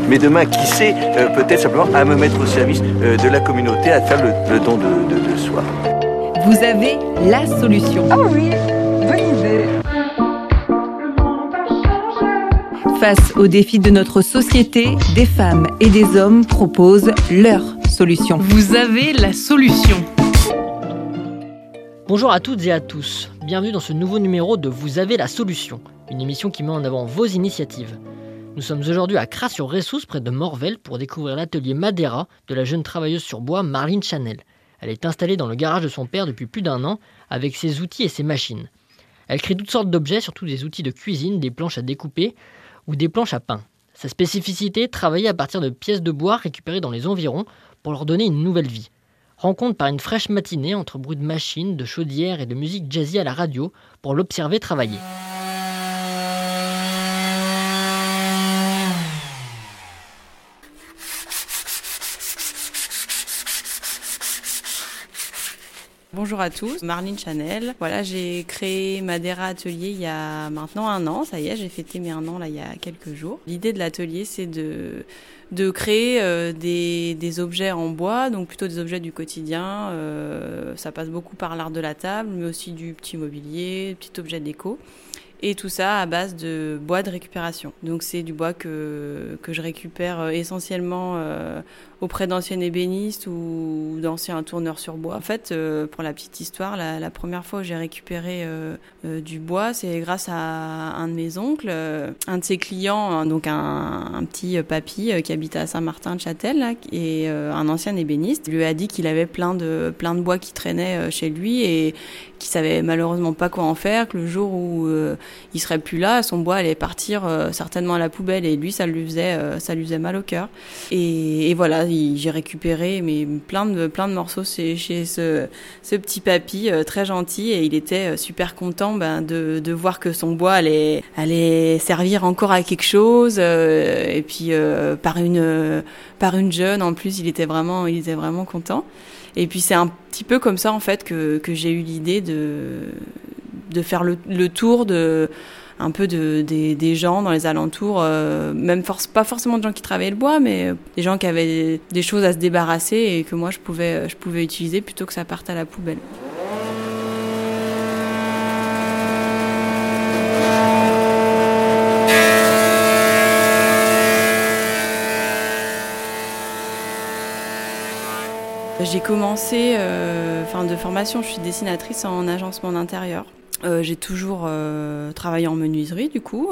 Mais demain, qui sait, peut-être simplement à me mettre au service de la communauté, à faire le don de soi. Vous avez la solution. Ah oui, bonne idée. Face aux défis de notre société, des femmes et des hommes proposent leur solution. Vous avez la solution. Bonjour à toutes et à tous, bienvenue dans ce nouveau numéro de Vous avez la solution, une émission qui met en avant vos initiatives. Nous sommes aujourd'hui à Cras-sur-Ressousse, près de Morvel, pour découvrir l'atelier Madeira de la jeune travailleuse sur bois Marlene Chanel. Elle est installée dans le garage de son père depuis plus d'1 an, avec ses outils et ses machines. Elle crée toutes sortes d'objets, surtout des outils de cuisine, des planches à découper ou des planches à pain. Sa spécificité, travailler à partir de pièces de bois récupérées dans les environs pour leur donner une nouvelle vie. Rencontre par une fraîche matinée entre bruit de machines, de chaudières et de musique jazzy à la radio pour l'observer travailler. Bonjour à tous, Marlene Chanel. Voilà, j'ai créé Madeira Atelier il y a maintenant 1 an. Ça y est, j'ai fêté mes 1 an là il y a quelques jours. L'idée de l'atelier, c'est de créer des objets en bois, donc plutôt des objets du quotidien. Ça passe beaucoup par l'art de la table, mais aussi du petit mobilier, petits objets déco. Et tout ça à base de bois de récupération. Donc c'est du bois que je récupère essentiellement auprès d'anciens ébénistes ou d'anciens tourneurs sur bois. En fait, pour la petite histoire, la première fois où j'ai récupéré du bois, c'est grâce à un de mes oncles, un de ses clients, donc un petit papy qui habite à Saint-Martin-de-Châtel, là, et un ancien ébéniste. Il lui a dit qu'il avait plein de bois qui traînaient chez lui et qu'il savait malheureusement pas quoi en faire, que le jour où il serait plus là, son bois allait partir certainement à la poubelle et lui ça lui faisait mal au cœur. Et voilà, j'ai récupéré plein de morceaux chez ce petit papy très gentil et il était super content de voir que son bois allait servir encore à quelque chose et puis par une jeune en plus, il était vraiment content. Et puis c'est un petit peu comme ça en fait que j'ai eu l'idée de faire le tour un peu des gens dans les alentours, même pas forcément de gens qui travaillaient le bois, mais des gens qui avaient des choses à se débarrasser et que moi je pouvais utiliser plutôt que ça parte à la poubelle. J'ai commencé, de formation, je suis dessinatrice en agencement d'intérieur. J'ai toujours travaillé en menuiserie du coup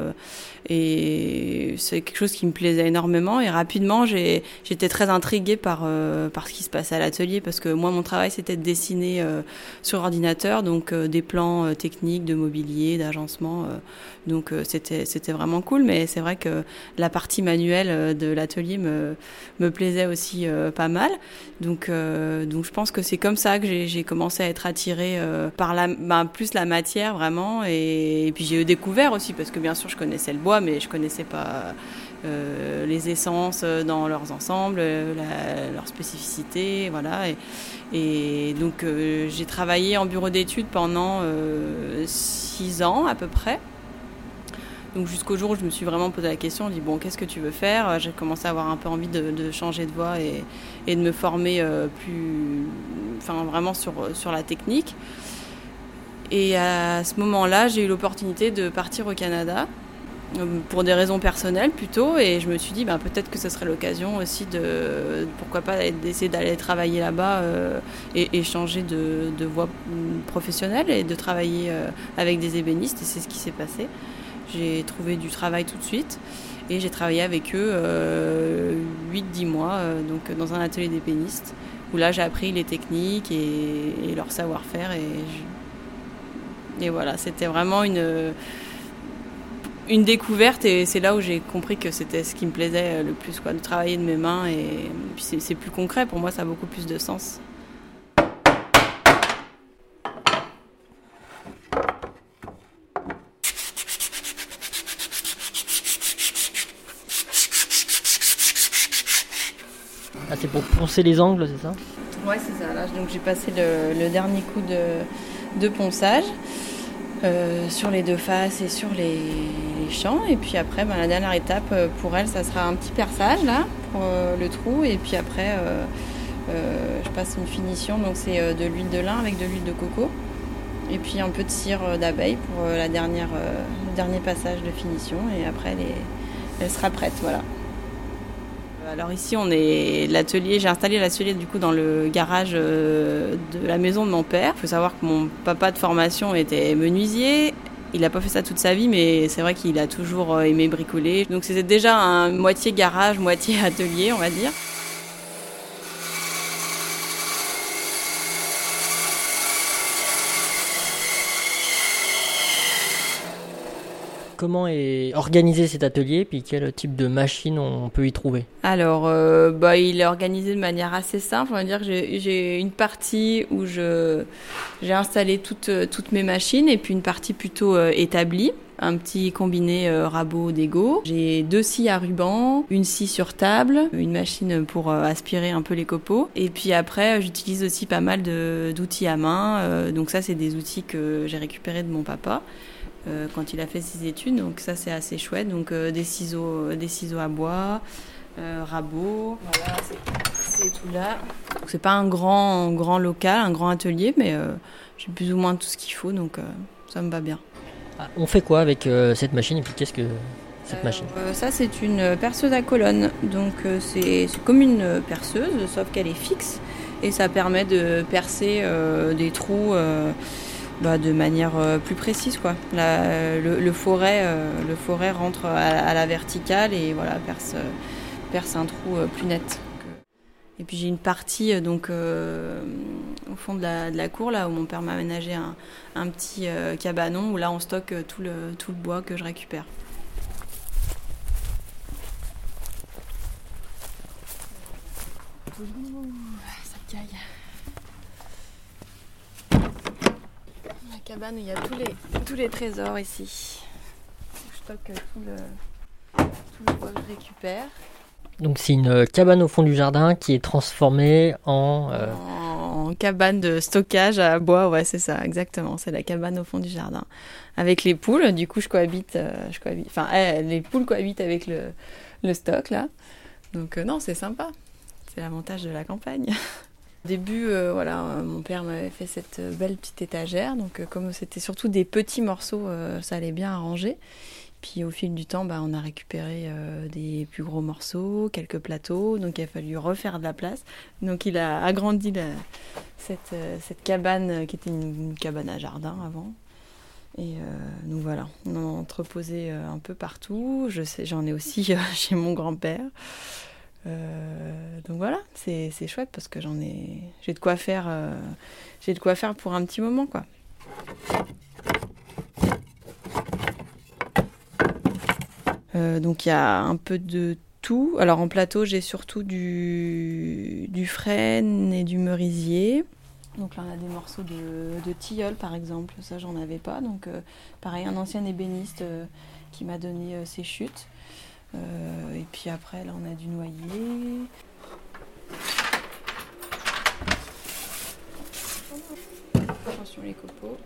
et c'est quelque chose qui me plaisait énormément et rapidement j'étais très intriguée par ce qui se passait à l'atelier parce que moi mon travail c'était de dessiner sur ordinateur donc des plans techniques de mobilier, d'agencement donc c'était vraiment cool mais c'est vrai que la partie manuelle de l'atelier me plaisait aussi pas mal donc je pense que c'est comme ça que j'ai commencé à être attirée par plus la matière vraiment et puis j'ai découvert aussi parce que bien sûr je connaissais le bois mais je connaissais pas les essences dans leurs ensembles, leurs spécificités, voilà et donc j'ai travaillé en bureau d'études pendant 6 ans à peu près. Donc jusqu'au jour où je me suis vraiment posé la question, je me dis bon qu'est-ce que tu veux faire ? J'ai commencé à avoir un peu envie de changer de voie et de me former vraiment sur la technique. Et à ce moment-là, j'ai eu l'opportunité de partir au Canada pour des raisons personnelles plutôt et je me suis dit peut-être que ce serait l'occasion aussi pourquoi pas d'essayer d'aller travailler là-bas et changer de voie professionnelle et de travailler avec des ébénistes et c'est ce qui s'est passé. J'ai trouvé du travail tout de suite et j'ai travaillé avec eux 8-10 mois donc dans un atelier d'ébéniste où là j'ai appris les techniques et leur savoir-faire et voilà, c'était vraiment une découverte et c'est là où j'ai compris que c'était ce qui me plaisait le plus, de travailler de mes mains et puis c'est plus concret, pour moi ça a beaucoup plus de sens. Ah, c'est pour poncer les angles, c'est ça ? Ouais, c'est ça. Là, donc j'ai passé le dernier coup de ponçage. sur les deux faces et sur les champs. Et puis après, la dernière étape pour elle, ça sera un petit perçage là pour le trou. Et puis après, je passe une finition, donc c'est de l'huile de lin avec de l'huile de coco. Et puis un peu de cire d'abeille pour le dernier passage de finition. Et après, elle sera prête, voilà. Alors ici, j'ai installé l'atelier du coup dans le garage de la maison de mon père. Il faut savoir que mon papa de formation était menuisier. Il n'a pas fait ça toute sa vie, mais c'est vrai qu'il a toujours aimé bricoler. Donc c'était déjà un moitié garage, moitié atelier, on va dire. Comment est organisé cet atelier, puis quel type de machine on peut y trouver? Alors, il est organisé de manière assez simple. On va dire que j'ai une partie où j'ai installé toutes mes machines et puis une partie plutôt établie. Un petit combiné rabot d'Ego. J'ai 2 scies à ruban, une scie sur table, une machine pour aspirer un peu les copeaux. Et puis après, j'utilise aussi pas mal d'outils à main. Donc ça, c'est des outils que j'ai récupérés de mon papa quand il a fait ses études. Donc ça, c'est assez chouette. Donc des ciseaux à bois, rabot. Voilà, c'est tout là. Donc c'est pas un grand local, un grand atelier, mais j'ai plus ou moins tout ce qu'il faut. Donc ça me va bien. On fait quoi avec cette machine et puis qu'est-ce que cette machine? Ça, c'est une perceuse à colonne. Donc c'est comme une perceuse, sauf qu'elle est fixe et ça permet de percer des trous de manière plus précise, quoi. Le forêt rentre à la verticale et voilà, perce un trou plus net. Et puis j'ai une partie au fond de la cour là où mon père m'a aménagé un petit cabanon où là on stocke tout le bois que je récupère. Ça caille. La cabane où il y a tous les trésors ici. Je stocke tout le bois que je récupère. Donc c'est une cabane au fond du jardin qui est transformée en cabane de stockage à bois, ouais, c'est ça, exactement. C'est la cabane au fond du jardin. Avec les poules, du coup, les poules cohabitent avec le stock, là. Donc non, c'est sympa. C'est l'avantage de la campagne. Au début, mon père m'avait fait cette belle petite étagère. Donc comme c'était surtout des petits morceaux, ça allait bien arranger. Puis au fil du temps, on a récupéré des plus gros morceaux, quelques plateaux, donc il a fallu refaire de la place. Donc il a agrandi cette cabane qui était une cabane à jardin avant. Et donc voilà, on en a entreposé un peu partout. J'en ai aussi chez mon grand-père. Donc voilà, c'est chouette parce que j'ai de quoi faire pour un petit moment, quoi. Donc il y a un peu de tout. Alors en plateau, j'ai surtout du frêne et du merisier. Donc là, on a des morceaux de tilleul, par exemple. Ça, j'en avais pas. Donc pareil, un ancien ébéniste qui m'a donné ses chutes. Et puis après, là, on a du noyer. Attention les copeaux.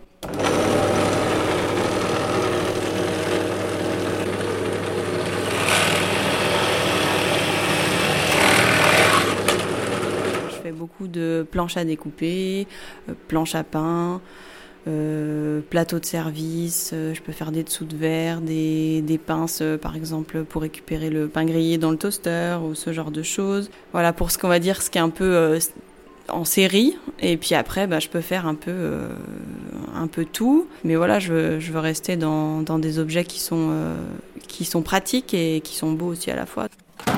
Beaucoup de planches à découper, planches à pain, plateaux de service, je peux faire des dessous de verre, des pinces par exemple pour récupérer le pain grillé dans le toaster ou ce genre de choses. Voilà pour ce qu'on va dire, ce qui est un peu en série. Et puis après, je peux faire un peu tout. Mais voilà, je veux rester dans des objets qui sont pratiques et qui sont beaux aussi à la fois.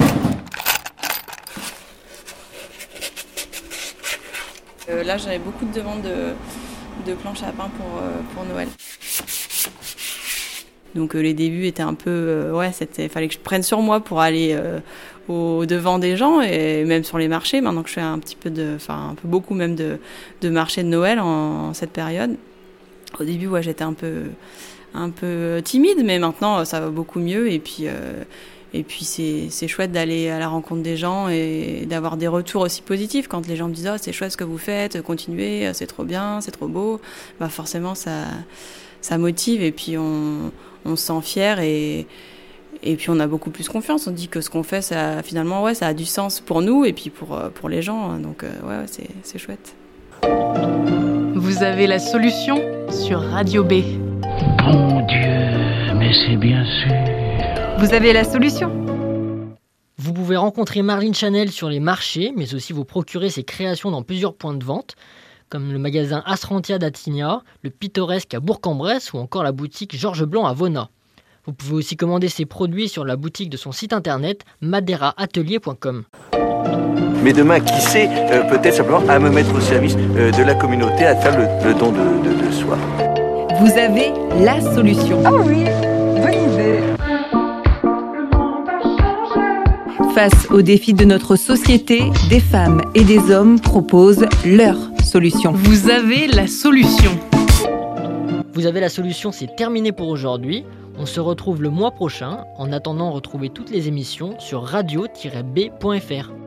Là, j'avais beaucoup de demandes de planches à pain pour Noël. Donc les débuts étaient un peu... fallait que je prenne sur moi pour aller au devant des gens et même sur les marchés. Maintenant que je fais un peu beaucoup même de marchés de Noël en cette période. Au début, j'étais un peu timide, mais maintenant ça va beaucoup mieux. Et puis c'est chouette d'aller à la rencontre des gens et d'avoir des retours aussi positifs. Quand les gens me disent « Oh, c'est chouette ce que vous faites, continuez, c'est trop bien, c'est trop beau », forcément ça ça motive et puis on se sent fier et puis on a beaucoup plus confiance. On dit que ce qu'on fait, ça, finalement, ça a du sens pour nous et puis pour les gens. Donc c'est chouette. Vous avez la solution sur Radio B. Bon Dieu, mais c'est bien sûr. Vous avez la solution. Vous pouvez rencontrer Marlene Chanel sur les marchés, mais aussi vous procurer ses créations dans plusieurs points de vente, comme le magasin Asrantia d'Attigna, le Pittoresque à Bourg-en-Bresse ou encore la boutique Georges Blanc à Vona. Vous pouvez aussi commander ses produits sur la boutique de son site internet maderaatelier.com. Mais demain, qui sait, peut-être simplement à me mettre au service de la communauté, à faire le don de soi. Vous avez la solution. Ah oui, bonne idée. Face aux défis de notre société, des femmes et des hommes proposent leur solution. Vous avez la solution. Vous avez la solution, c'est terminé pour aujourd'hui. On se retrouve le mois prochain. En attendant, retrouvez toutes les émissions sur radio-b.fr.